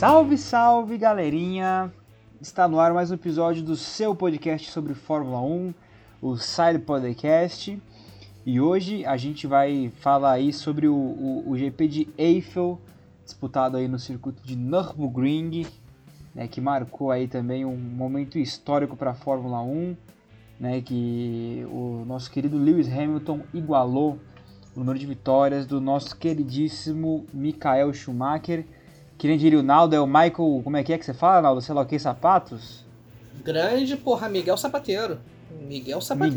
Salve, salve, galerinha! Está no ar mais um episódio do seu podcast sobre Fórmula 1, o Side Podcast. E hoje a gente vai falar aí sobre o GP de Eiffel, disputado aí no circuito de Nürburgring, né, que marcou aí também um momento histórico para a Fórmula 1, né, que o nosso querido Lewis Hamilton igualou o número de vitórias do nosso queridíssimo Michael Schumacher. Que nem diria o Naldo, é o Michael, como é que você fala, Naldo? Sei lá o que, sapatos? Grande, porra, Miguel Sapateiro. Miguel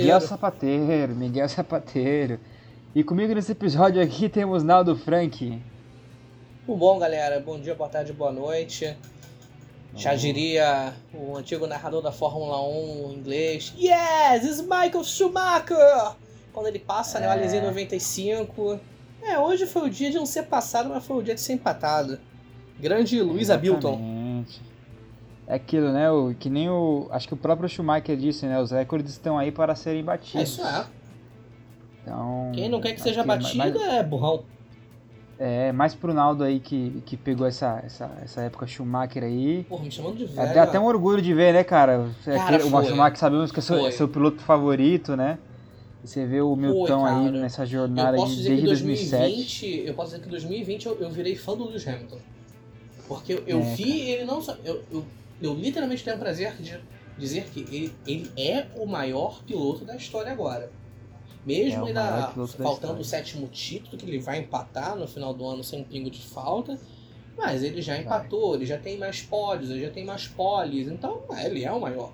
Sapateiro. E comigo nesse episódio aqui temos Naldo Frank. Tudo bom, galera? Bom dia, boa tarde, boa noite. Já diria o antigo narrador da Fórmula 1 em inglês. Yes, it's Michael Schumacher! Quando ele passa, né, o Alezinho 95. Hoje foi o dia de não ser passado, mas foi o dia de ser empatado. Grande Lewis Hamilton. É aquilo, né? Que nem acho que o próprio Schumacher disse, né? Os recordes estão aí para serem batidos. Isso é. Então, quem não quer que seja batido é burrão. É, mais pro Naldo aí que pegou essa época Schumacher aí. Porra, me chamando de velho. Dá até um orgulho de ver, né, cara? O Schumacher sabemos que é seu piloto favorito, né? E você vê o Milton aí nessa jornada desde 2007. Eu posso dizer que em 2020 eu virei fã do Lewis Hamilton. Porque eu vi ele não só... Eu literalmente tenho o prazer de dizer que ele é o maior piloto da história agora. Mesmo ainda faltando o 7º título, que ele vai empatar no final do ano sem um pingo de falta. Mas ele já empatou, ele já tem mais pódios, ele já tem mais poles. Então, ele é o maior.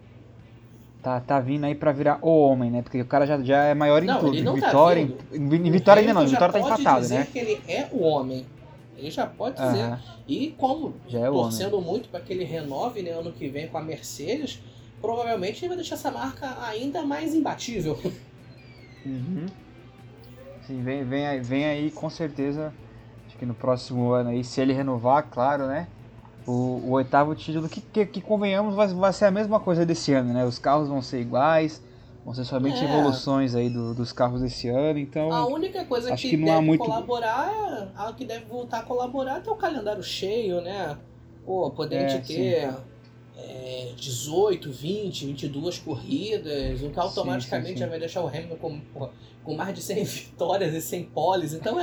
Tá vindo aí pra virar o homem, né? Porque o cara já é maior em tudo. Ele não Vitória, tá vindo. Em Vitória ainda não, Vitória tá empatado, né? Ele que ele é o homem. Ele já pode dizer. E como torcendo muito para que ele renove, né, ano que vem com a Mercedes, provavelmente ele vai deixar essa marca ainda mais imbatível. Uhum. Sim, vem aí com certeza. Acho que no próximo ano aí, se ele renovar, claro, né? O 8º título que convenhamos vai ser a mesma coisa desse ano, né? Os carros vão ser iguais. Vão ser somente evoluções aí dos carros desse ano, então... A única coisa que não deve há muito... colaborar, a que deve voltar a colaborar é ter o calendário cheio, né? Pô, poder ter 18, 20, 22 corridas, o que automaticamente já vai deixar o Hamilton com mais de 100 vitórias e 100 poles, então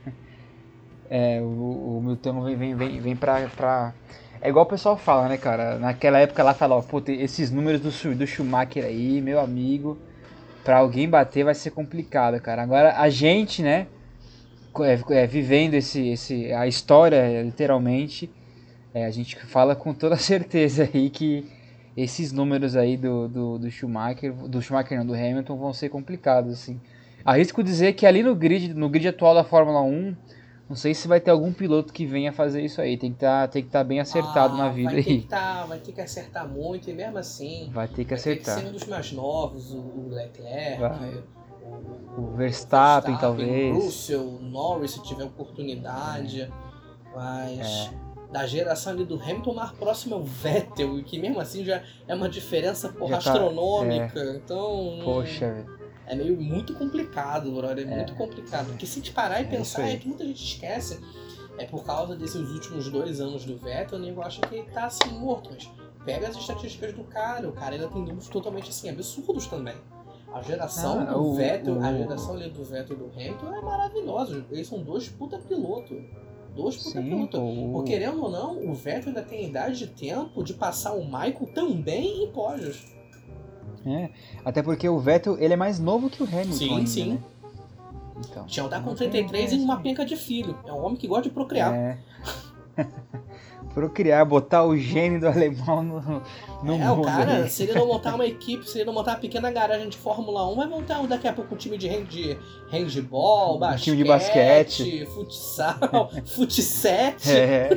o Milton vem pra... É igual o pessoal fala, né, cara? Naquela época lá falava, pô, esses números do Schumacher aí, meu amigo, pra alguém bater vai ser complicado, cara. Agora a gente, né, vivendo a história, literalmente, a gente fala com toda certeza aí que esses números aí do Schumacher não, do Hamilton vão ser complicados, assim. Arrisco dizer que ali no grid atual da Fórmula 1, não sei se vai ter algum piloto que venha fazer isso aí. Tem que estar bem acertado na vida aí. Vai ter que acertar muito, e mesmo assim... Vai ter que acertar. Vai ter que ser um dos mais novos, o Leclerc... O Verstappen, talvez. O Russell, o Norris, se tiver oportunidade. Mas... Da geração ali do Hamilton, o mais próximo é o Vettel, que mesmo assim já é uma diferença astronômica. Então... Poxa, velho. É muito complicado, brother. Muito complicado. Porque se te parar e pensar, que muita gente esquece, por causa desses últimos 2 anos do Vettel, o nego acha que ele tá assim morto. Mas pega as estatísticas do cara, o cara ainda tem números totalmente assim, absurdos também. A geração do Vettel, a geração ali do Vettel e do Hamilton é maravilhosa. Eles são 2 puta piloto. 2 puta piloto. Porque querendo ou não, o Vettel ainda tem idade de tempo de passar o Michael também em pódios. Até porque o Vettel, ele é mais novo que o Hamilton. Sim. Né? Então, já tá com 33 e uma penca de filho. É um homem que gosta de procriar. Procriar, botar o gene do alemão no mundo. O cara, se ele não montar uma equipe, se ele não montar uma pequena garagem de Fórmula 1, vai montar daqui a pouco um time de handball, basquete, time de basquete, futsal, futset.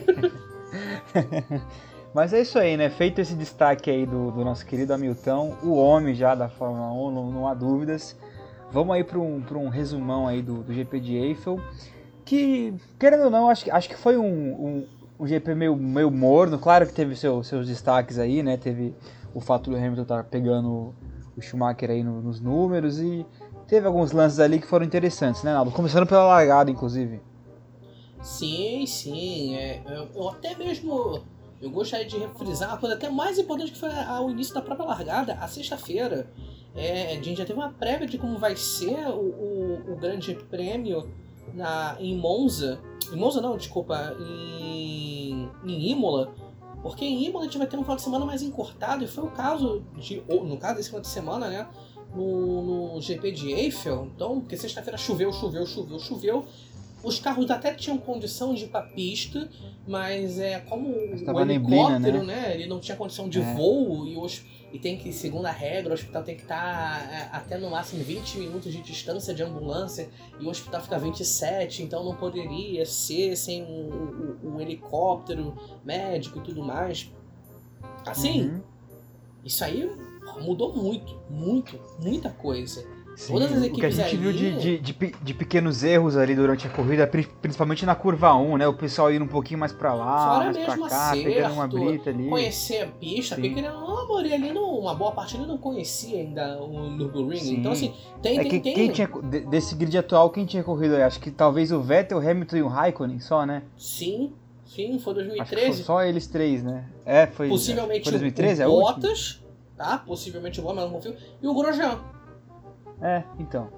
Mas é isso aí, né? Feito esse destaque aí do nosso querido Hamilton, o homem já da Fórmula 1, não há dúvidas. Vamos aí para um resumão aí do GP de Eiffel, que, querendo ou não, acho que foi um GP meio morno. Claro que teve seus destaques aí, né? Teve o fato do Hamilton estar pegando o Schumacher aí nos números e teve alguns lances ali que foram interessantes, né, Naldo? Começando pela largada, inclusive. Sim, sim. Eu até mesmo. Eu gostaria de refrisar uma coisa até mais importante que foi o início da própria largada, a sexta-feira. A gente já teve uma prévia de como vai ser o Grande Prêmio em Monza. Em Monza não, desculpa, em Imola. Porque em Imola a gente vai ter um final de semana mais encurtado, e foi o caso no caso desse final de semana, né? No GP de Eiffel. Então, porque sexta-feira choveu. Os carros até tinham condição de ir pra pista, mas como o helicóptero, né? Ele não tinha condição de voo e tem que, segundo a regra, o hospital tem que estar até no máximo 20 minutos de distância de ambulância, e o hospital fica 27, então não poderia ser sem um helicóptero médico e tudo mais. Assim, isso aí mudou muita coisa. Sim, todas as equipes o que a gente viu de pequenos erros ali durante a corrida, principalmente na curva 1, né? O pessoal indo um pouquinho mais pra lá, mais pra cá, pegando uma brita ali. Conhecer a pista, porque querendo ou não, ali uma boa parte ele não conhecia ainda o Nürburgring. Então, assim, tem. Quem tinha, desse grid atual, quem tinha corrido aí? Acho que talvez o Vettel, o Hamilton e o Raikkonen só, né? Sim, foi 2013. Acho que foi só eles três, né? Possivelmente foi 2013, o Bottas, tá? Possivelmente o Bottas, mas não confio. E o Grosjean. Então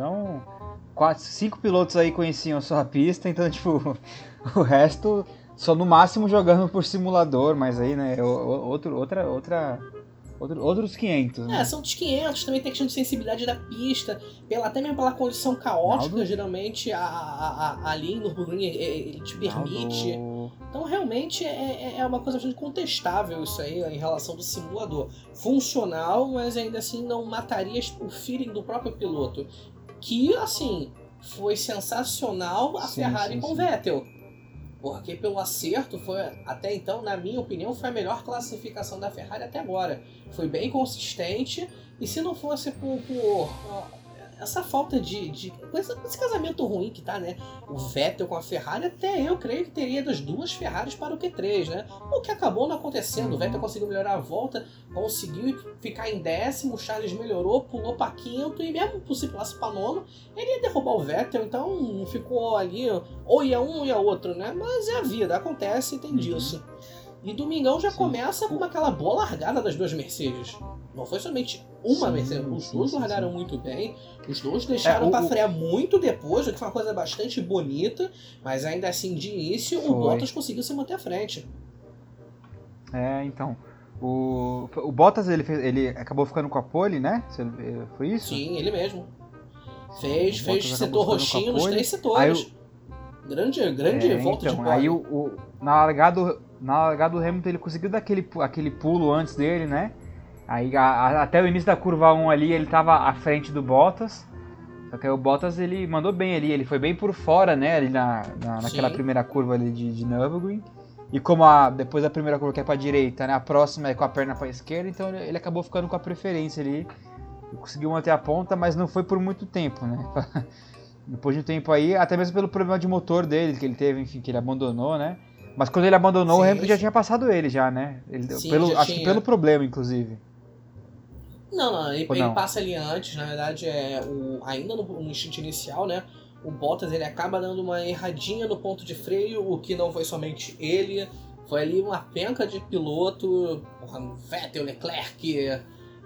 5 pilotos aí conheciam só a pista, então, tipo, o resto só no máximo jogando por simulador, mas aí, né, outros 500, né? São dos 500, também tem questão de sensibilidade da pista, até mesmo pela condição caótica, geralmente, ali no Nürburgring ele te permite. Então, realmente, é uma coisa bastante contestável isso aí, em relação do simulador. Funcional, mas ainda assim não mataria o feeling do próprio piloto. Que, assim, foi sensacional a Ferrari com o Vettel. Porque pelo acerto, foi até então, na minha opinião, foi a melhor classificação da Ferrari até agora. Foi bem consistente, e se não fosse por essa falta esse casamento ruim que tá, né? O Vettel com a Ferrari, até eu creio que teria das duas Ferraris para o Q3, né? O que acabou não acontecendo. O Vettel conseguiu melhorar a volta, conseguiu ficar em 10º, o Charles melhorou, pulou para 5º, e mesmo se pulasse para 9º, ele ia derrubar o Vettel, então ficou ali, ou ia um ou ia outro, né? Mas é a vida, acontece e tem disso. E domingão já começa com aquela boa largada das duas Mercedes. Não foi somente uma Mercedes, os dois largaram muito bem, os dois deixaram pra frear muito depois, o que foi uma coisa bastante bonita, mas ainda assim, de início, o Bottas conseguiu se manter à frente. Então, o Bottas ele acabou ficando com a pole, né? Foi isso? Sim, ele mesmo. Fez setor roxinho nos 3 setores. Grande volta de pole. Aí na largada do Hamilton ele conseguiu dar aquele pulo antes dele, né? Aí até o início da curva 1 ali ele tava à frente do Bottas. Só que aí o Bottas ele mandou bem ali, ele foi bem por fora, né? Ali naquela primeira curva ali de Nürburgring. E como depois da primeira curva que é pra direita, né? A próxima é com a perna pra esquerda, então ele acabou ficando com a preferência ali. Ele conseguiu manter a ponta, mas não foi por muito tempo, né? Depois de um tempo aí, até mesmo pelo problema de motor dele que ele teve, enfim, que ele abandonou, né? Mas quando ele abandonou, o Hamilton já tinha passado ele, já, né? Acho que pelo problema, inclusive. Não, ele passa ali antes, na verdade, ainda no instinto inicial, né? O Bottas ele acaba dando uma erradinha no ponto de freio, o que não foi somente ele, foi ali uma penca de piloto, Vettel, Leclerc,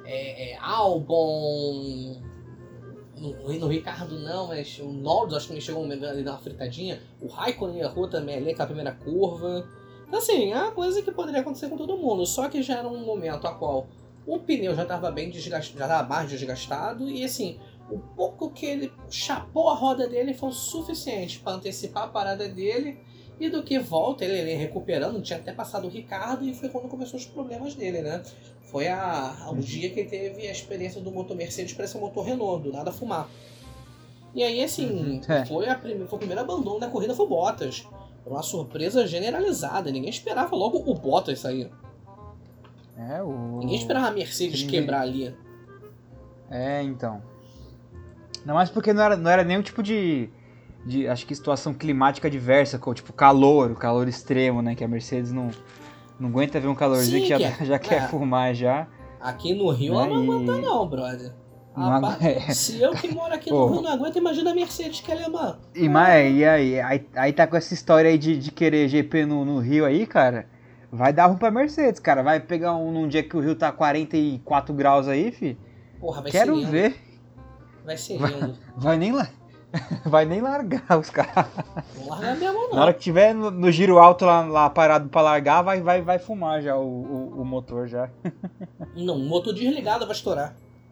Albon, no Ricardo não, mas o Norris acho que ele chegou ali na fritadinha, o Raikkonen errou também ali com a primeira curva. Então assim, é uma coisa que poderia acontecer com todo mundo, só que já era um momento a qual o pneu já estava bem desgastado, já estava mais desgastado, e assim, o pouco que ele chapou a roda dele foi o suficiente para antecipar a parada dele, e do que volta ele recuperando, tinha até passado o Ricardo, e foi quando começou os problemas dele, né? Foi o dia que ele teve a experiência do motor Mercedes para esse motor Renault, do nada fumar. E aí, assim, foi o primeiro abandono da corrida, foi o Bottas. Foi uma surpresa generalizada, ninguém esperava logo o Bottas sair. Ninguém esperava a Mercedes quebrar ali. Então. Não, mas porque não era nenhum tipo de acho que situação climática adversa, como tipo calor extremo, né? Que a Mercedes não aguenta ver um calorzinho. Sim, que já quer fumar já. Aqui no Rio ela não aguenta não, brother. Se eu que moro aqui no Rio não aguento, imagina a Mercedes, que é alemã. E aí tá com essa história aí de querer GP no Rio aí, cara. Vai dar ruim pra Mercedes, cara. Vai pegar num dia que o Rio tá 44 graus aí, fi. Porra, vai Quero ser lindo. ver. Vai ser lindo. Vai nem largar os caras. Não larga mesmo, não. Na hora que tiver no giro alto lá parado pra largar, vai fumar já o motor já. Não, o motor desligado vai estourar.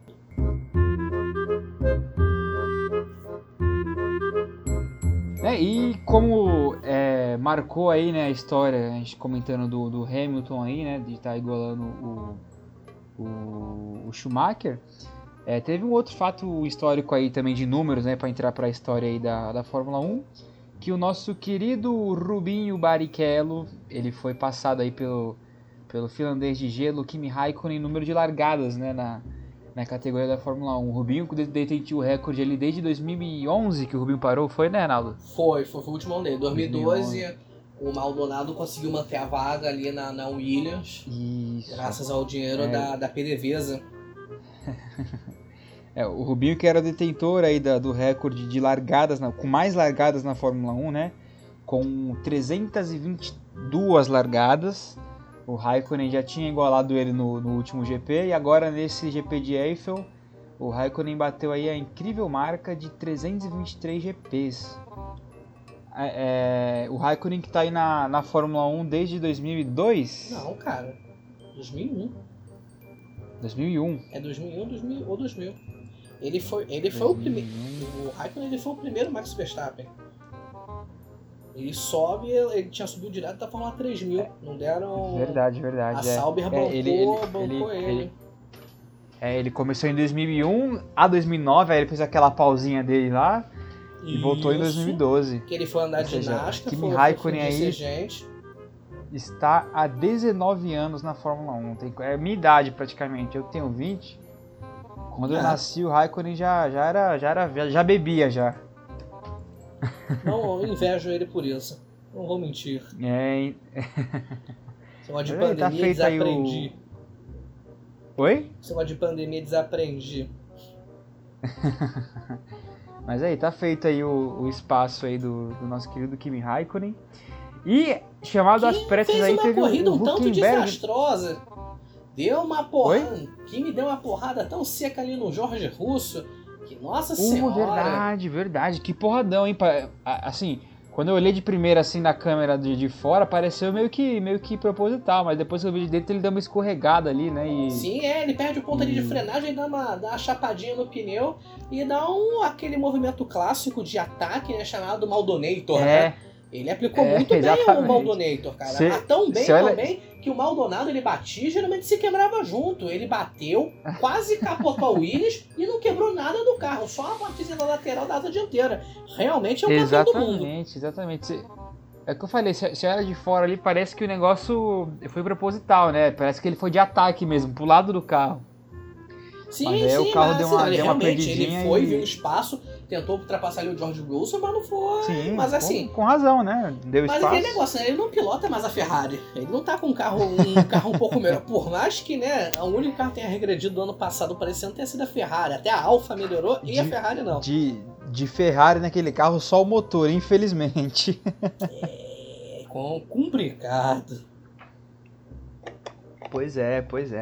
E como marcou aí, né, a história, a gente comentando do Hamilton aí, né, de estar igualando o Schumacher, teve um outro fato histórico aí também de números, né, para entrar para a história aí da Fórmula 1, que o nosso querido Rubinho Barrichello, ele foi passado aí pelo finlandês de gelo Kimi Raikkonen em número de largadas, né, na categoria da Fórmula 1. O Rubinho detentiu o recorde ali desde 2011 que o Rubinho parou, foi, né, Arnaldo? Foi o último ano dele. 2012, o Maldonado conseguiu manter a vaga ali na Williams. Isso. Graças ao dinheiro da PDVSA. O Rubinho, que era o detentor aí do recorde de largadas, com mais largadas na Fórmula 1, né? Com 322 largadas. O Raikkonen já tinha igualado ele no último GP, e agora nesse GP de Eiffel, o Raikkonen bateu aí a incrível marca de 323 GPs. O Raikkonen que tá aí na Fórmula 1 desde 2002? Não, cara. 2001. 2001? É 2001 ou 2000. Ele foi o primeiro. O Raikkonen ele foi o primeiro Max Verstappen. Ele tinha subido direto da Fórmula 3000. Não deram. Verdade. A Sauber bancou ele. Ele começou em 2001 a 2009, aí ele fez aquela pausinha dele lá e voltou em 2012. Que ele foi andar de ginástica, Kimi Raikkonen aí está há 19 anos na Fórmula 1. É a minha idade praticamente, eu tenho 20. Quando eu nasci, o Raikkonen já bebia já. Não, eu invejo ele por isso. Não vou mentir. Esse negócio de pandemia, desaprendi. Oi? Esse negócio de pandemia, desaprendi. Mas aí, tá feito aí o espaço aí do nosso querido Kimi Raikkonen. E, chamado às pressas aí, teve corrida o tanto desastrosa. Deu uma porrada. Oi? Kimi deu uma porrada tão seca ali no Jorge Russo. Que, nossa senhora. Verdade. Que porradão, hein? Assim, quando eu olhei de primeira assim na câmera de fora, pareceu meio que proposital, mas depois que eu vi de dentro ele deu uma escorregada ali, né? Sim, ele perde o ponto ali de frenagem, dá uma chapadinha no pneu e dá aquele movimento clássico de ataque, né? Chamado Maldonator, né? Ele aplicou muito bem o Maldonator, cara. Tão bem que o Maldonado ele batia e geralmente se quebrava junto. Ele bateu, quase capotou o Williams e não quebrou nada do carro, só a partezinha da lateral da asa dianteira. Realmente é o campeão do mundo. Exatamente. É o que eu falei, se olha de fora ali, parece que o negócio foi proposital, né? Parece que ele foi de ataque mesmo, pro lado do carro. Sim, o carro deu uma perdidinha. Ele viu o espaço, tentou ultrapassar ali o George Russell, mas não foi. Sim, mas assim. Com razão, né? Deu espaço. Mas aquele negócio, né? Ele não pilota mais a Ferrari. Ele não tá com um carro um pouco melhor. Por mais que, né, o único carro que tenha regredido do ano passado parecendo ter sido a Ferrari. Até a Alfa melhorou e a Ferrari não. De Ferrari naquele carro, só o motor, infelizmente. Complicado. Pois é.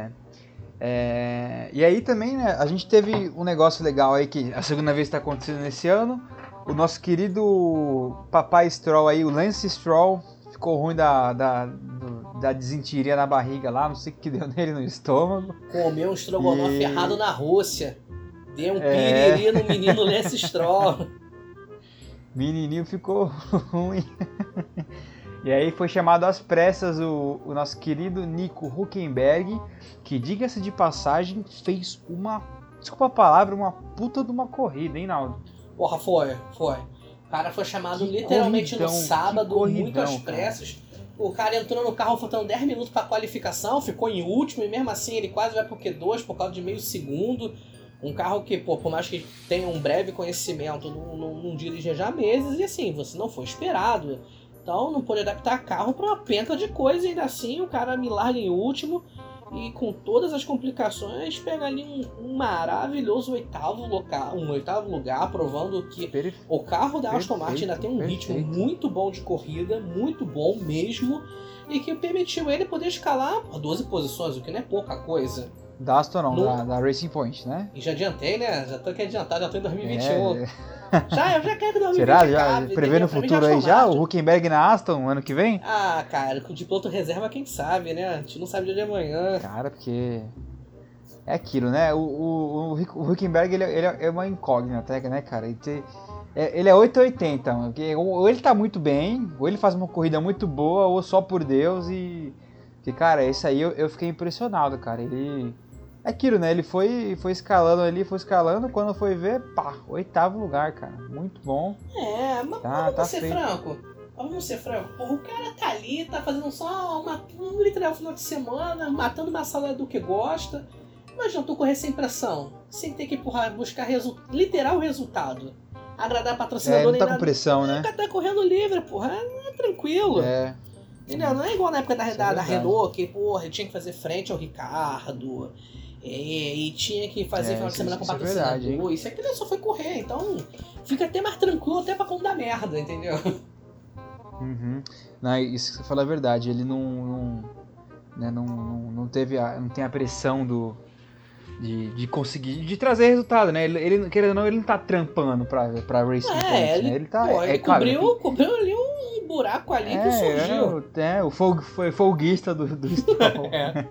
E aí também, né, a gente teve um negócio legal aí que a segunda vez está acontecendo nesse ano. O nosso querido papai Stroll aí, o Lance Stroll, ficou ruim da desinteria na barriga lá, não sei o que deu nele no estômago. Comeu um estrogonofe errado na Rússia. Deu um piriri no menino Lance Stroll. Menininho ficou ruim. E aí foi chamado às pressas o nosso querido Nico Hülkenberg, que, diga-se de passagem, fez desculpa a palavra, uma puta de uma corrida, hein, Naldo? Porra, foi. O cara foi chamado literalmente no sábado, muito às pressas. O cara entrou no carro faltando 10 minutos pra qualificação, ficou em último, e mesmo assim ele quase vai pro Q2 por causa de meio segundo. Um carro que, por mais que tenha um breve conhecimento, não dirige já há meses, e assim, você não foi esperado. Então não pôde adaptar carro pra uma penca de coisa, e ainda assim o cara me larga em último. e com todas as complicações pega ali um maravilhoso oitavo lugar, provando que o carro da Aston Martin ainda tem um ritmo muito bom de corrida, muito bom mesmo, e que permitiu ele poder escalar 12 posições, o que não é pouca coisa. Da Aston não, da Racing Point, né? E já adiantei, né? Já tô aqui adiantado, já tô em 2021. Eu já quero que 2020 será? Já acabe, prevê no futuro aí já? O Hülkenberg na Aston ano que vem? Ah, cara, de piloto reserva quem sabe, né? A gente não sabe dia de amanhã. Cara, porque... é aquilo, né? O Hülkenberg, ele é uma incógnita, né, cara? Ele é 880, mano. Porque ou ele tá muito bem, ou ele faz uma corrida muito boa, ou só por Deus e... porque, cara, esse aí eu fiquei impressionado, cara. Ele... é aquilo, né? Ele foi escalando ali, quando foi ver, pá, 8º lugar, cara. Muito bom. Mas vamos ser franco. Vamos ser franco. Porra, o cara tá ali, tá fazendo só um literal final de semana, matando uma sala do que gosta. Imagina tu correr sem pressão, sem ter que buscar literal resultado. Agradar patrocinador nem nada. Não tá com pressão, né? O cara tá correndo livre, porra. É tranquilo. Entendeu? Não é igual na época da Renault, que, porra, tinha que fazer frente ao Ricardo. E tinha que fazer final de semana com patrocinador. Isso aqui só foi correr, então fica até mais tranquilo até pra quando dar merda, entendeu? Não, isso que você fala é verdade. Ele não tem a pressão de conseguir, de trazer resultado, né? Ele querendo ou não, ele não tá trampando pra Racing Point, né? Ele tá... cobriu ali um buraco ali que surgiu. Foi folguista do Stroll.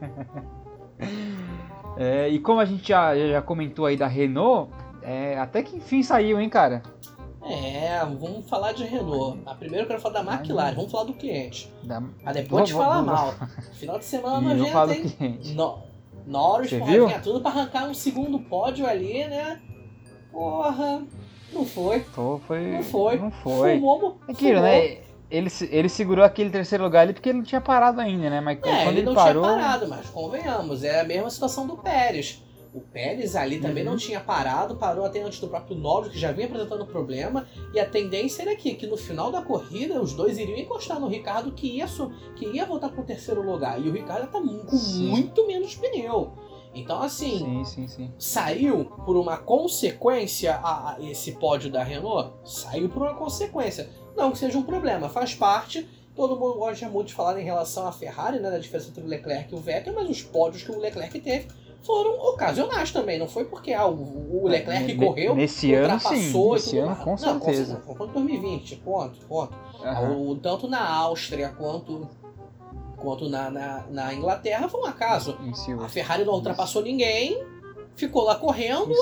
E como a gente já comentou aí da Renault, até que enfim saiu, hein, cara? Vamos falar de Renault. Primeiro eu quero falar da McLaren, vamos falar do cliente. Depois de falar mal. Final de semana nojento, hein? Norris vinha tudo pra arrancar um segundo pódio ali, né? Porra, não foi. Não foi. Fumou. Aquilo, né? Ele segurou aquele 3º lugar ali porque ele não tinha parado ainda, né? Mas quando ele não parou... tinha parado, mas convenhamos, é a mesma situação do Pérez. O Pérez ali também não tinha parado, parou até antes do próprio Norris, que já vinha apresentando problema, e a tendência era que no final da corrida os dois iriam encostar no Ricardo, que ia voltar pro 3º lugar, e o Ricardo tá com muito menos pneu. Então, assim, saiu por uma consequência esse pódio da Renault? Saiu por uma consequência. Não que seja um problema, faz parte. Todo mundo gosta muito de falar em relação à Ferrari, né, da diferença entre o Leclerc e o Vettel, mas os pódios que o Leclerc teve foram ocasionais também. Não foi porque o Leclerc correu, nesse ultrapassou ano, sim. Nesse ano, com certeza. Não, foi em 2020, ponto. Tanto na Áustria quanto na Inglaterra foi um acaso. A Ferrari não ultrapassou ninguém, ficou lá correndo,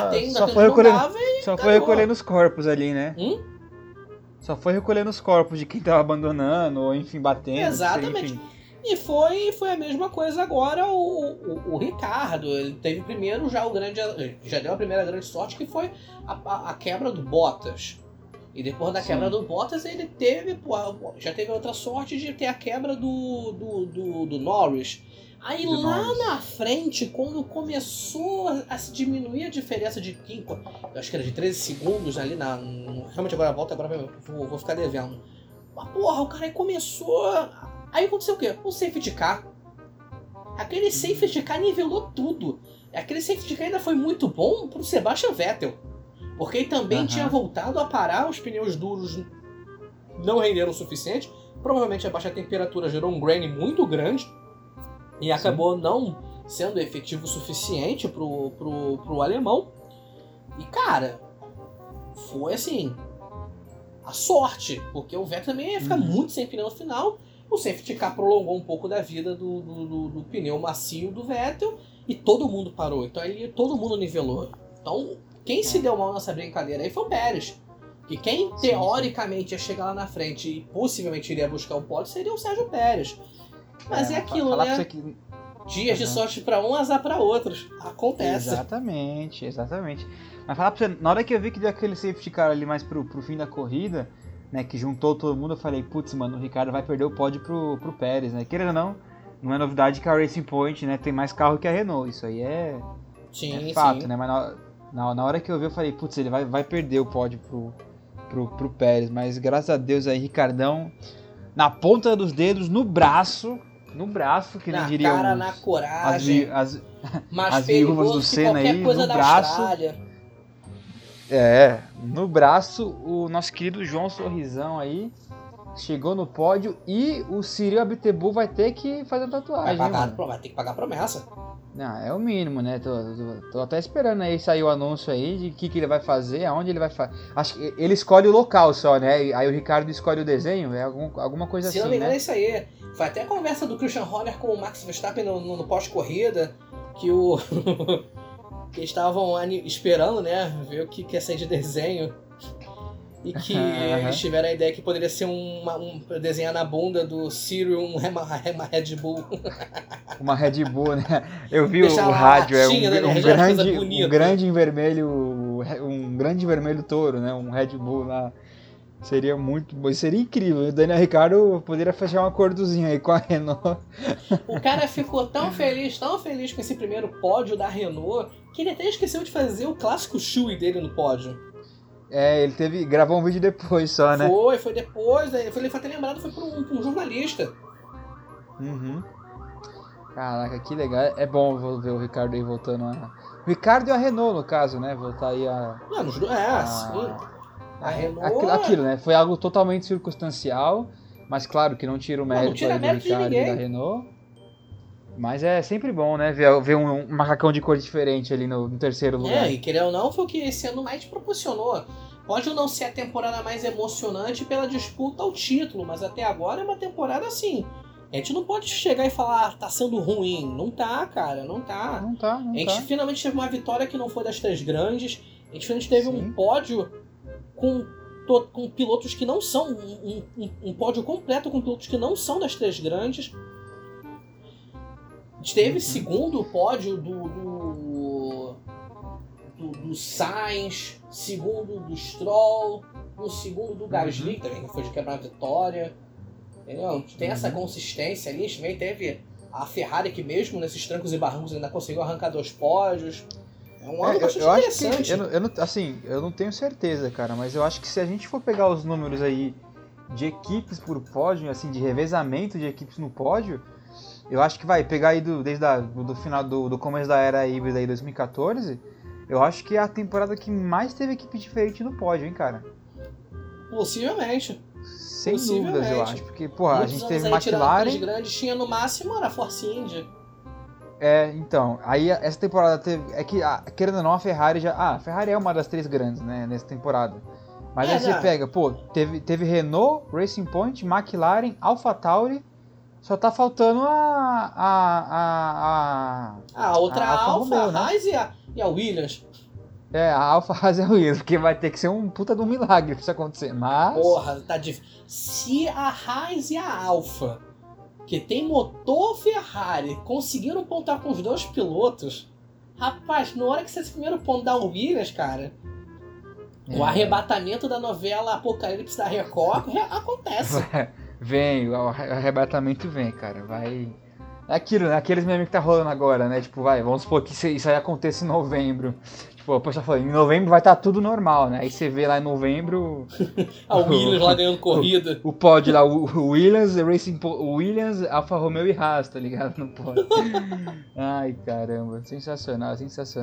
só foi recolhendo os corpos ali, né? Só foi recolhendo os corpos de quem tava abandonando, ou enfim, batendo. Exatamente. E foi a mesma coisa agora o Ricardo. Ele teve primeiro já deu a primeira grande sorte, que foi a quebra do Bottas. E depois da quebra do Bottas, ele já teve outra sorte de ter a quebra do Norris. Aí na frente, quando começou a se diminuir a diferença de 5, eu acho que era de 13 segundos ali, realmente agora volta, agora vou ficar devendo. Mas porra, o cara aí começou... Aí aconteceu o quê? O safety car. Aquele safety car nivelou tudo. Aquele safety car ainda foi muito bom pro Sebastian Vettel. Porque ele também tinha voltado a parar, os pneus duros não renderam o suficiente. Provavelmente a baixa temperatura gerou um grain muito grande. E acabou não sendo efetivo o suficiente pro alemão. E cara, foi assim, a sorte. Porque o Vettel também ia ficar muito sem pneu no final. O safety car prolongou um pouco da vida do pneu macio do Vettel. E todo mundo parou. Então ali todo mundo nivelou. Então quem se deu mal nessa brincadeira aí foi o Pérez. Que quem teoricamente ia chegar lá na frente e possivelmente iria buscar o pódio seria o Sérgio Pérez. Mas é aquilo, né? Dias de sorte pra um, azar pra outros. Acontece. Exatamente. Mas falar pra você, na hora que eu vi que deu aquele safety car ali mais pro fim da corrida, né, que juntou todo mundo, eu falei, putz, mano, o Ricardo vai perder o pódio pro Pérez, né? Querendo ou não é novidade que a Racing Point, né, tem mais carro que a Renault. Isso aí é fato, né? Mas na hora que eu vi, eu falei, putz, ele vai perder o pódio pro Pérez. Mas graças a Deus aí, Ricardão, na ponta dos dedos, no braço, no braço, que nem na diriam cara, na coragem, as viúvas do Senna aí, coisa no da braço. Austrália. No braço, o nosso querido João Sorrisão aí chegou no pódio e o Cyril Abiteboul vai ter que fazer a tatuagem. Vai ter que pagar a promessa. Não, é o mínimo, né? Tô até esperando aí sair o anúncio aí de o que ele vai fazer, aonde ele vai fazer. Acho que ele escolhe o local só, né? Aí o Ricardo escolhe o desenho, é alguma coisa assim. Se não me engano, né? é isso aí. Foi até a conversa do Christian Horner com o Max Verstappen no pós-corrida, que o. que eles estavam esperando, né? Ver o que ia sair de desenho. E que eles tiveram a ideia que poderia ser desenhar na bunda do Cyril uma Red Bull. Uma Red Bull, né? Eu vi Deixar o rádio, latinha, um grande vermelho touro, né? Um Red Bull lá. Seria muito bom, seria incrível. O Daniel Ricciardo poderia fechar um acordozinho aí com a Renault. O cara ficou tão feliz com esse primeiro pódio da Renault, que ele até esqueceu de fazer o clássico chui dele no pódio. Ele gravou um vídeo depois só, né? Foi depois, ele foi até lembrado, foi pra um jornalista. Uhum. Caraca, que legal. É bom ver o Ricardo aí voltando a... O Ricardo e a Renault, no caso, né? Voltar aí a... sim. A Renault... Aquilo, né? Foi algo totalmente circunstancial, mas claro que não tira o mérito do Ricardo e da Renault. Mas é sempre bom, né? Ver um macacão de cor diferente ali no terceiro lugar. E querendo ou não, foi o que esse ano mais proporcionou. Pode não ser a temporada mais emocionante pela disputa ao título, mas até agora é uma temporada assim. A gente não pode chegar e falar, tá sendo ruim. Não tá, cara, não tá. Não tá. A gente finalmente teve uma vitória que não foi das três grandes. A gente finalmente teve um pódio com pilotos que não são... Um pódio completo com pilotos que não são das três grandes. A gente teve segundo pódio do Sainz, segundo do Stroll, um segundo do Gasly, também que foi de quebrar a vitória. Entendeu? Tem essa consistência ali. Também teve a Ferrari que mesmo nesses trancos e barrancos ainda conseguiu arrancar 2 pódios. É um ano bastante interessante. Eu não tenho certeza, cara, mas eu acho que se a gente for pegar os números aí de equipes por pódio, assim, de revezamento de equipes no pódio, eu acho que vai pegar aí desde do final do começo da era híbrida aí 2014, eu acho que é a temporada que mais teve equipe diferente no pódio, hein, cara? Possivelmente. Sem dúvidas, eu acho. Porque, porra, a gente teve McLaren... Os grandes tinha no máximo era a Force India. Então, aí essa temporada teve... É que, querendo ou não, a Ferrari já... a Ferrari é uma das 3 grandes, né, nessa temporada. Mas aí você pega, teve Renault, Racing Point, McLaren, AlphaTauri... Só tá faltando a outra Alfa, a Haas e a Williams. A Alfa, Haas e a Williams, porque vai ter que ser um puta de um milagre pra isso acontecer, mas... Porra, tá difícil. Se a Haas e a Alfa, que tem motor Ferrari, conseguiram pontar com os 2 pilotos, rapaz, na hora que esse primeiro ponto da Williams, cara, o arrebatamento da novela Apocalipse da Record acontece. Vem, o arrebatamento vem, cara, vai... É aquilo, né? Aqueles memes que tá rolando agora, né? Tipo, vamos supor que isso aí aconteça em novembro. Tipo, o pessoal fala, em novembro vai estar tudo normal, né? Aí você vê lá em novembro... a Williams lá ganhando corrida. O pódio lá, o Williams, Williams, Alfa Romeo e Haas, tá ligado? No pódio. Ai, caramba, sensacional.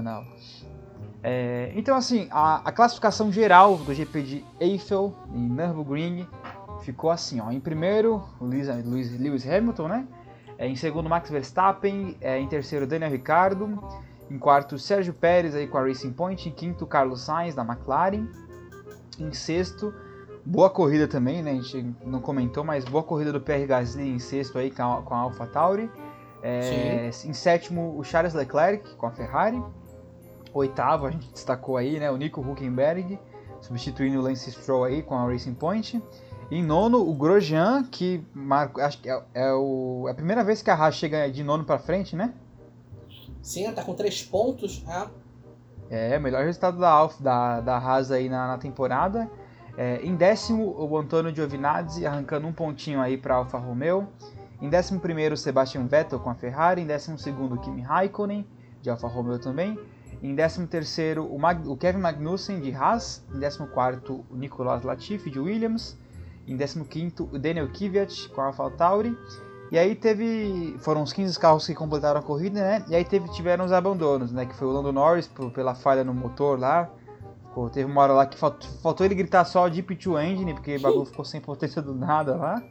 Então, assim, a classificação geral do GP de Eiffel, em Nürburgring, ficou assim, ó. Em primeiro, o Lewis Hamilton, né? Em segundo, Max Verstappen. Em terceiro, Daniel Ricciardo. Em quarto, Sérgio Pérez aí com a Racing Point. Em quinto, Carlos Sainz da McLaren. Em sexto, boa corrida também, né? A gente não comentou, mas boa corrida do Pierre Gasly em sexto aí com a AlphaTauri. Em sétimo, o Charles Leclerc com a Ferrari. Oitavo, a gente destacou aí, né? O Nico Hülkenberg, substituindo o Lance Stroll aí com a Racing Point. Em nono, o Grosjean, que acho que é a primeira vez que a Haas chega de nono pra frente, né? Sim, tá com 3 pontos. Melhor resultado da Haas aí na temporada. Em décimo, o Antonio Giovinazzi, arrancando um pontinho aí pra Alfa Romeo. Em 11º, o Sebastian Vettel com a Ferrari. Em 12º, o Kimi Raikkonen, de Alfa Romeo também. Em 13º, o Kevin Magnussen, de Haas. Em 14º, o Nicolas Latifi, de Williams. Em 15º, o Daniel Kvyat com a AlphaTauri. E aí foram os 15 carros que completaram a corrida, né? E aí tiveram os abandonos, né? Que foi o Lando Norris pela falha no motor lá. Teve uma hora lá que faltou ele gritar só Deep to Engine, porque o bagulho ficou sem potência do nada lá.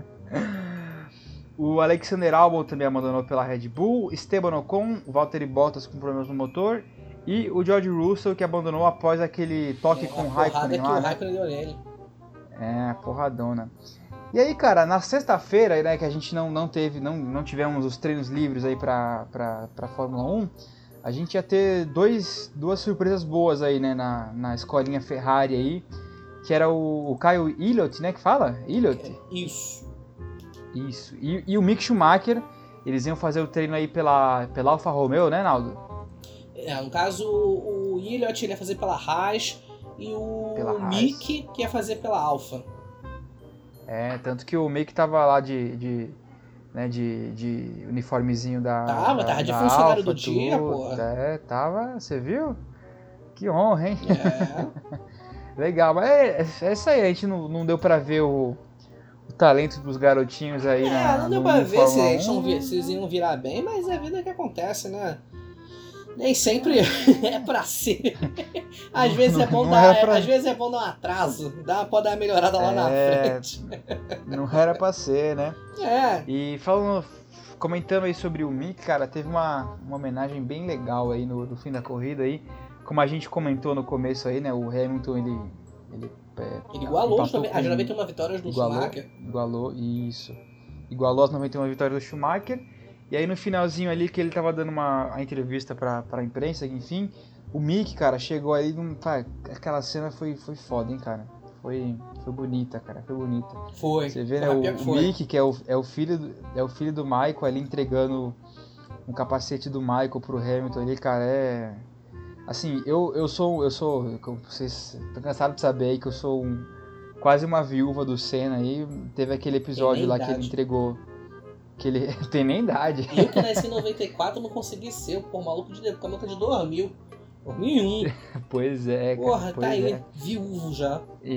O Alexander Albon também abandonou pela Red Bull. Esteban Ocon, o Valtteri Bottas com problemas no motor. E o George Russell que abandonou após aquele toque com o Raikkonen lá. O Raikkonen deu nele. Porradona. E aí, cara, na sexta-feira, né, que a gente não tivemos os treinos livres aí pra Fórmula 1, a gente ia ter duas surpresas boas aí, né, na escolinha Ferrari aí, que era o Kyle Elliott, né, que fala? Elliott? Isso. E o Mick Schumacher, eles iam fazer o treino aí pela Alfa Romeo, né, Naldo? No caso, o Elliott ele ia fazer pela Haas e o Mick que ia fazer pela Alfa. Tanto que o Mick tava lá de uniformezinho da Tava de funcionário Alpha, do dia, porra. Tava, você viu? Que honra, hein? Legal, mas é isso aí, a gente não deu pra ver o talento dos garotinhos aí não deu pra ver se eles iam virar bem, mas é a vida que acontece, né? Nem sempre é pra ser. Às vezes é bom dar um atraso. Pode dar uma melhorada lá na frente. Não era pra ser, né? E comentando aí sobre o Mick, cara, teve uma homenagem bem legal aí no fim da corrida aí. Como a gente comentou no começo aí, né? O Hamilton, ele igualou as 91 vitórias do Schumacher. Igualou as 91 vitórias do Schumacher. E aí no finalzinho ali que ele tava dando a entrevista pra imprensa, enfim, o Mick, cara, chegou aí, aquela cena foi foda, hein, cara. Foi bonita, cara, foi bonita. Foi. Você vê, né, o Mick, que é o filho do Michael ali entregando um capacete do Michael pro Hamilton ali, cara, assim, eu sou, como vocês estão cansados de saber aí que eu sou quase uma viúva do Senna aí. Teve aquele episódio lá que ele entregou. Que ele tem nem idade. Eu que nasci em 94 não consegui ser, maluco de 2000, 2001. Pois é, cara. Porra, tá aí, viúvo já.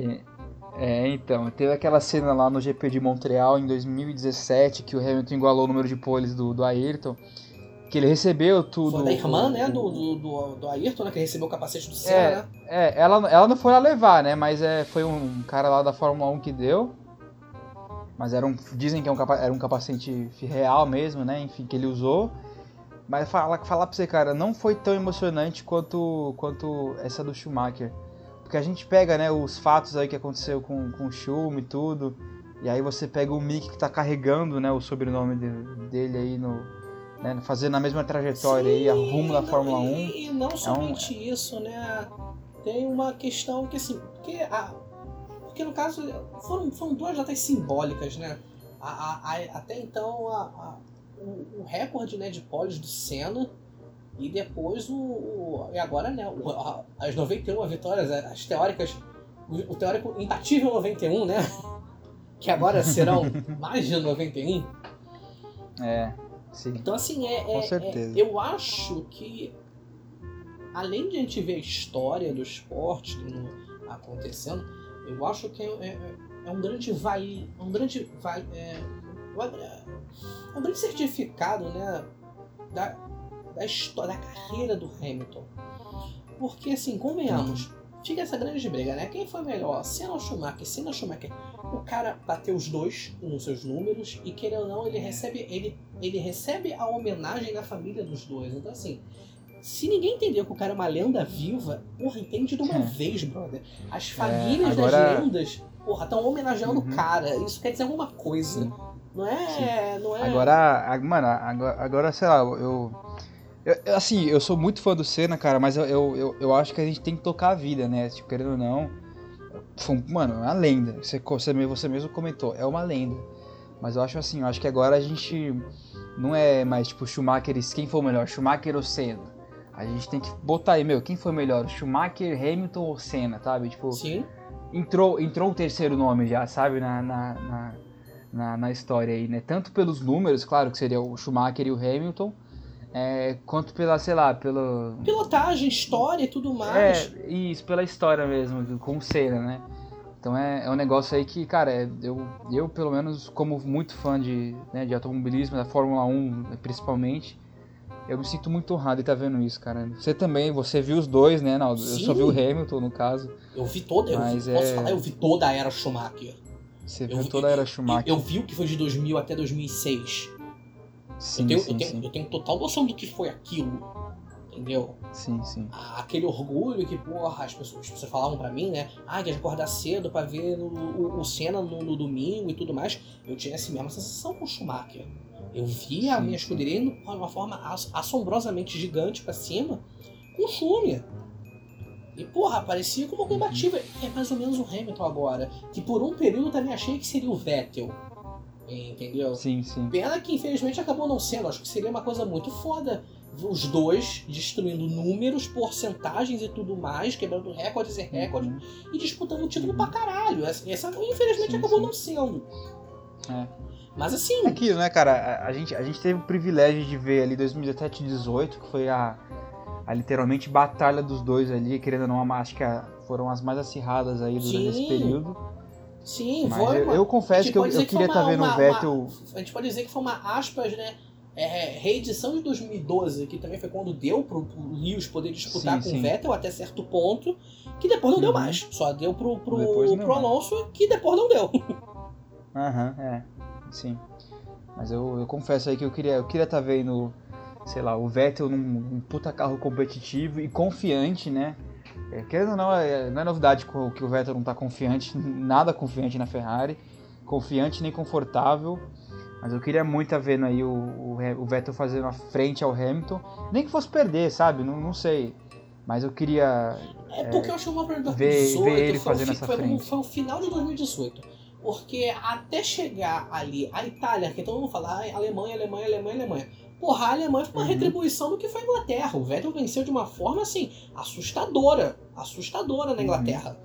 Então, teve aquela cena lá no GP de Montreal em 2017, que o Hamilton igualou o número de poles do Ayrton, que ele recebeu tudo... Foi da irmã, né, do Ayrton, né, que recebeu o capacete do Senna, né? Ela não foi lá levar, né, mas foi um cara lá da Fórmula 1 que deu. Mas dizem que era um capacete real mesmo, né? Enfim, que ele usou. Mas falar pra você, cara, não foi tão emocionante quanto essa do Schumacher. Porque a gente pega, né, os fatos aí que aconteceu com o Schum e tudo. E aí você pega o Mick que tá carregando, né, o sobrenome dele aí fazendo a mesma trajetória. Sim, aí, rumo da Fórmula 1. E não somente isso, né? Tem uma questão que assim... Porque no caso foram duas datas simbólicas, né? Até então o recorde, né, de pódios do Senna e depois e agora, né, as 91 vitórias, as teóricas, o teórico imbatível 91, né? Que agora serão mais de 91. Sim. Então assim, com certeza. Eu acho que além de a gente ver a história do esporte acontecendo, eu acho que é um grande certificado, né, da história, da carreira do Hamilton. Porque assim, convenhamos, fica essa grande briga, né? Quem foi melhor, Senna ou Schumacher? O cara bateu os dois nos seus números e, querendo ou não, ele recebe a homenagem da família dos dois. Então assim, se ninguém entendeu que o cara é uma lenda viva, porra, entende de uma vez, brother. As famílias das lendas, porra, estão homenageando o cara. Isso quer dizer alguma coisa. Sim. Não é? Agora, sei lá, assim, eu sou muito fã do Senna, cara, mas eu acho que a gente tem que tocar a vida, né? Tipo, querendo ou não, é uma lenda. Você mesmo comentou, é uma lenda. Mas eu acho que agora a gente não é mais, tipo, Schumacher, quem foi o melhor, Schumacher ou Senna? A gente tem que botar aí, quem foi melhor, Schumacher, Hamilton ou Senna, sabe? Tipo, sim. Entrou o terceiro nome já, sabe, na história aí, né? Tanto pelos números, claro, que seria o Schumacher e o Hamilton, quanto pela, sei lá, pela... pilotagem, história e tudo mais. Isso, pela história mesmo, com o Senna, né? Então é um negócio aí que, cara, eu pelo menos, como muito fã de automobilismo, da Fórmula 1 principalmente, eu me sinto muito honrado de estar vendo isso, cara. Você também, você viu os dois, né, Naldo? Eu só vi o Hamilton, no caso. Eu vi toda, eu vi toda a era Schumacher. Você viu toda a era Schumacher. Eu vi o que foi de 2000 até 2006. Sim, eu tenho total noção do que foi aquilo. Entendeu? Sim. Aquele orgulho que, porra, as pessoas falavam pra mim, né? Que ia acordar cedo pra ver o Senna no domingo e tudo mais. Eu tinha essa mesma sensação com o Schumacher. Eu via a minha escuderia indo de uma forma assombrosamente gigante pra cima com o Schumacher. E, porra, parecia como uma combativa. É mais ou menos o Hamilton agora. Que por um período eu também achei que seria o Vettel. Entendeu? Sim. Pena que infelizmente acabou não sendo. Acho que seria uma coisa muito foda. Os dois destruindo números, porcentagens e tudo mais, quebrando recordes e recordes e disputando o título pra caralho. Essa infelizmente acabou não sendo. Mas assim. É aquilo, né, cara? A gente teve o privilégio de ver ali 2017 e 2018, que foi a literalmente batalha dos dois ali, querendo ou não, acho que foram as mais acirradas aí durante esse período. Sim, mas eu confesso que eu queria estar vendo o Vettel. A gente pode dizer que foi uma aspas, né? Reedição de 2012, que também foi quando deu pro Lewis poder disputar com o Vettel até certo ponto, que depois não deu mais. Só deu pro Alonso, que depois não deu. Sim. Mas eu confesso aí que eu queria estar vendo, sei lá, o Vettel num puta carro competitivo e confiante, né? Querendo ou não, não é novidade que o Vettel não tá confiante, nada confiante na Ferrari, confiante nem confortável. Mas eu queria muito estar vendo aí o Vettel fazendo a frente ao Hamilton. Nem que fosse perder, sabe? Não sei. Mas eu queria porque eu acho que o problema de ver 2018 ele fazendo essa frente. Foi o final de 2018. Porque até chegar ali, a Itália, que todo mundo fala, Alemanha. Porra, a Alemanha foi uma retribuição do que foi a Inglaterra. O Vettel venceu de uma forma, assim, assustadora na Inglaterra.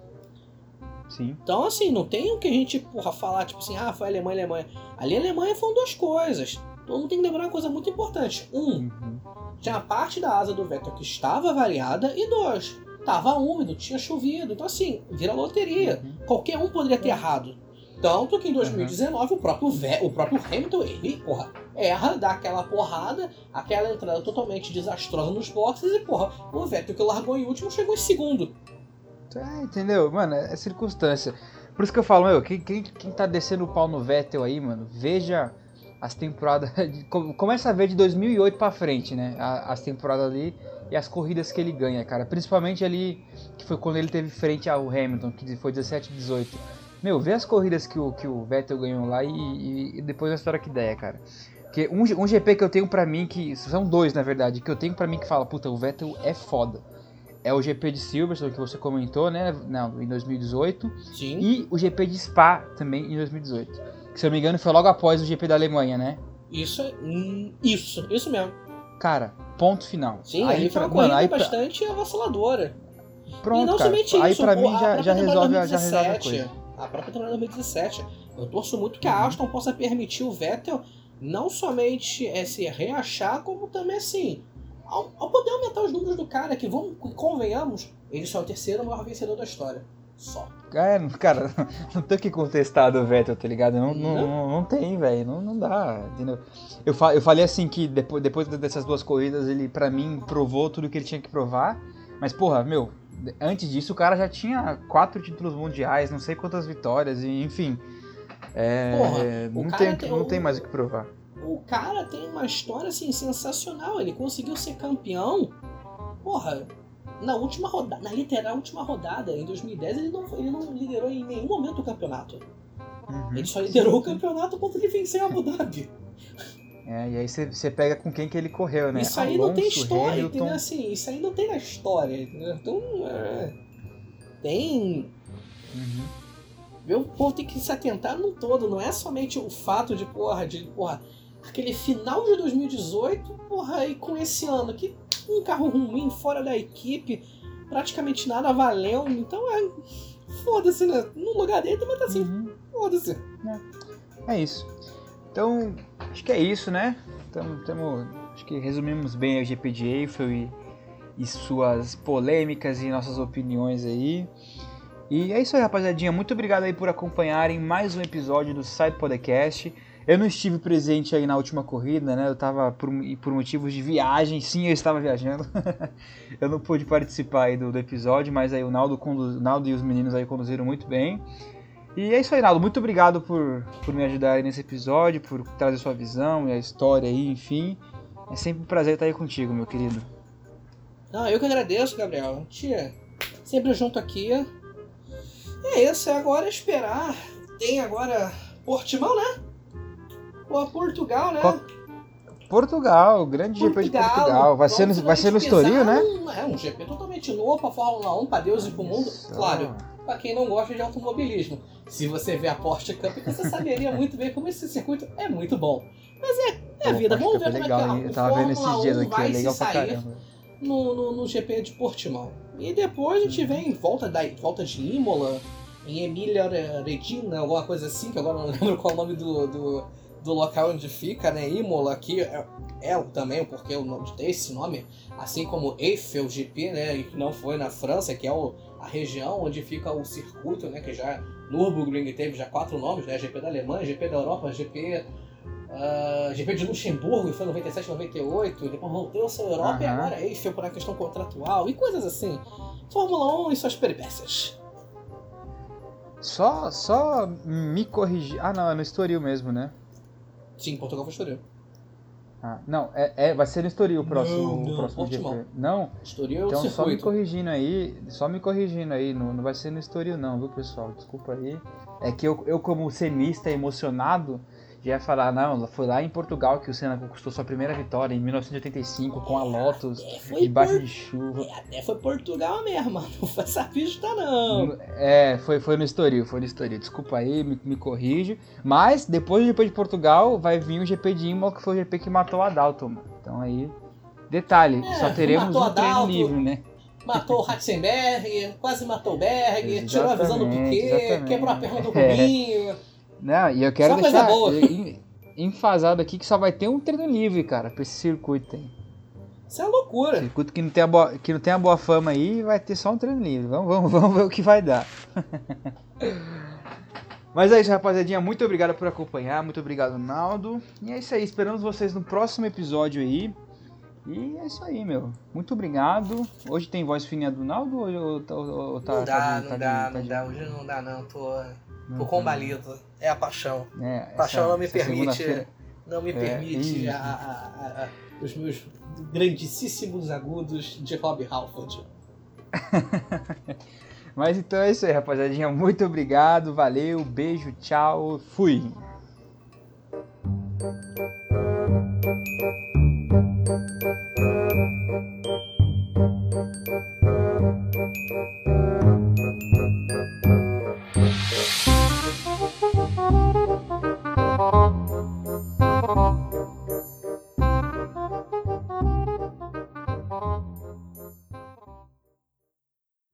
Sim. Então, assim, não tem o que a gente, falar, tipo assim, foi a Alemanha. Ali a Alemanha foram duas coisas. Todo mundo tem que lembrar uma coisa muito importante. Tinha a parte da asa do Vettel que estava variada, e 2, estava úmido, tinha chovido. Então, assim, vira loteria. Qualquer um poderia ter errado. Tanto que em 2019 o próprio Hamilton, ele, erra, dá aquela porrada, aquela entrada totalmente desastrosa nos boxes e, o Vettel que largou em último chegou em segundo. Entendeu? Mano, é circunstância. Por isso que eu falo, quem tá descendo o pau no Vettel aí, mano, veja as temporadas, começa a ver de 2008 pra frente, né, as temporadas ali e as corridas que ele ganha, cara. Principalmente ali, que foi quando ele teve frente ao Hamilton, que foi 17 e 18. Vê as corridas que o Vettel ganhou lá e depois a história que der, cara. Porque um GP que eu tenho pra mim, que são 2 na verdade, que eu tenho pra mim que fala, puta, o Vettel é foda. É o GP de Silverstone, que você comentou, né, em 2018. Sim. E o GP de Spa também em 2018. Que, se eu não me engano, foi logo após o GP da Alemanha, né? Isso mesmo. Cara, ponto final. Sim, aí foi uma corrida bastante avassaladora. Pronto, e não cara. somente aí isso, pra mim já resolve a coisa. A própria temporada 2017. Eu torço muito que a Aston possa permitir o Vettel não somente se reachar, como também assim, ao poder aumentar os números do cara, que convenhamos, ele só é o terceiro maior vencedor da história. Só. Cara, não tem o que contestar do Vettel, tá ligado? Não tem, velho. Não dá, entendeu? Eu falei assim que depois dessas 2 corridas, ele pra mim provou tudo que ele tinha que provar. Mas, porra, antes disso o cara já tinha 4 títulos mundiais, não sei quantas vitórias, e enfim. Não tem mais o que provar. O cara tem uma história assim sensacional. Ele conseguiu ser campeão, na última rodada, na literal última rodada. Em 2010 ele não liderou em nenhum momento o campeonato. Ele só liderou o campeonato quando ele venceu a Abu Dhabi. E aí você pega com quem que ele correu, né? Isso aí Alonso, não tem história, entendeu? Assim, isso aí não tem na história, entendeu? Então, tem... O povo tem que se atentar no todo, não é somente o fato de aquele final de 2018, e com esse ano, que um carro ruim, fora da equipe, praticamente nada valendo, então foda-se, né? No lugar dele também tá assim, foda-se. É isso. Então, acho que é isso, né? Acho que resumimos bem o GP de Eiffel e suas polêmicas e nossas opiniões aí. E é isso aí, rapaziadinha. Muito obrigado aí por acompanharem mais um episódio do Side Podcast. Eu não estive presente aí na última corrida, né? Eu tava por motivos de viagem. Sim, eu estava viajando. Eu não pude participar aí do episódio, mas aí o Naldo e os meninos aí conduziram muito bem. E é isso aí, Naldo. Muito obrigado por me ajudar aí nesse episódio, por trazer sua visão e a história aí, enfim. É sempre um prazer estar aí contigo, meu querido. Não, eu que agradeço, Gabriel. Tia, sempre junto aqui. É isso, agora esperar. Tem agora Portimão, né? Ou Portugal, né? Portugal, grande GP de Portugal. Vai ser no Estoril, né? É um GP totalmente novo pra Fórmula 1, pra Deus e pro mundo. Claro, pra quem não gosta de automobilismo. Se você vê a Porsche Cup, você saberia muito bem como esse circuito é muito bom. Mas é a vida. Vamos ver como é que eu tava vendo esses dias aqui, é legal pra caramba. No GP de Portimão. E depois a gente vem em volta de Imola, em Emília Regina, alguma coisa assim, que agora não lembro qual é o nome do local onde fica, né? Imola aqui é também porque o nome tem esse nome, assim como Eiffel GP, né? E que não foi na França, que é a região onde fica o circuito, né? Que já Nürburgring teve já 4 nomes, né? GP da Alemanha, GP da Europa, GP de Luxemburgo, foi em 97, 98, depois voltou a Europa e agora Eiffel por uma questão contratual e coisas assim. Fórmula 1 e suas peripécias. Só me corrigir. Ah, não, é no Estoril mesmo, né? Sim, Portugal foi Estoril. Não, vai ser no Estoril o próximo GP. Não? Estoril é o então circuito. Só me corrigindo aí, não vai ser no Estoril não, viu, pessoal? Desculpa aí. É que eu como cenista emocionado, já ia falar, não, foi lá em Portugal que o Senna conquistou sua primeira vitória, em 1985, com a Lotus, debaixo de chuva. Até foi Portugal mesmo, não foi essa pista não. Foi no Estoril, desculpa aí, me corrige. Mas depois do GP de Portugal vai vir o GP de Imola, que foi o GP que matou a Adalto. Então aí, detalhe, só teremos um treino livre, né? Matou o Ratzenberg, quase matou o Berg, tirou a visão do Piquet, quebrou a perna do Rubinho. Não, e eu quero deixar enfasado aqui que só vai ter um treino livre, cara, pra esse circuito aí. Isso é loucura. Circuito que não tem a boa fama aí, vai ter só um treino livre. Vamos ver o que vai dar. Mas é isso, rapaziadinha. Muito obrigado por acompanhar. Muito obrigado, Naldo. E é isso aí. Esperamos vocês no próximo episódio aí. E é isso aí, meu. Muito obrigado. Hoje tem voz fininha do Naldo ou tá... Não dá. Hoje não dá, não. Tô combalido. É a paixão. A paixão não me permite. Não me permite os meus grandíssimos agudos de Rob Halford. Mas então é isso aí, rapaziadinha. Muito obrigado. Valeu. Beijo. Tchau. Fui.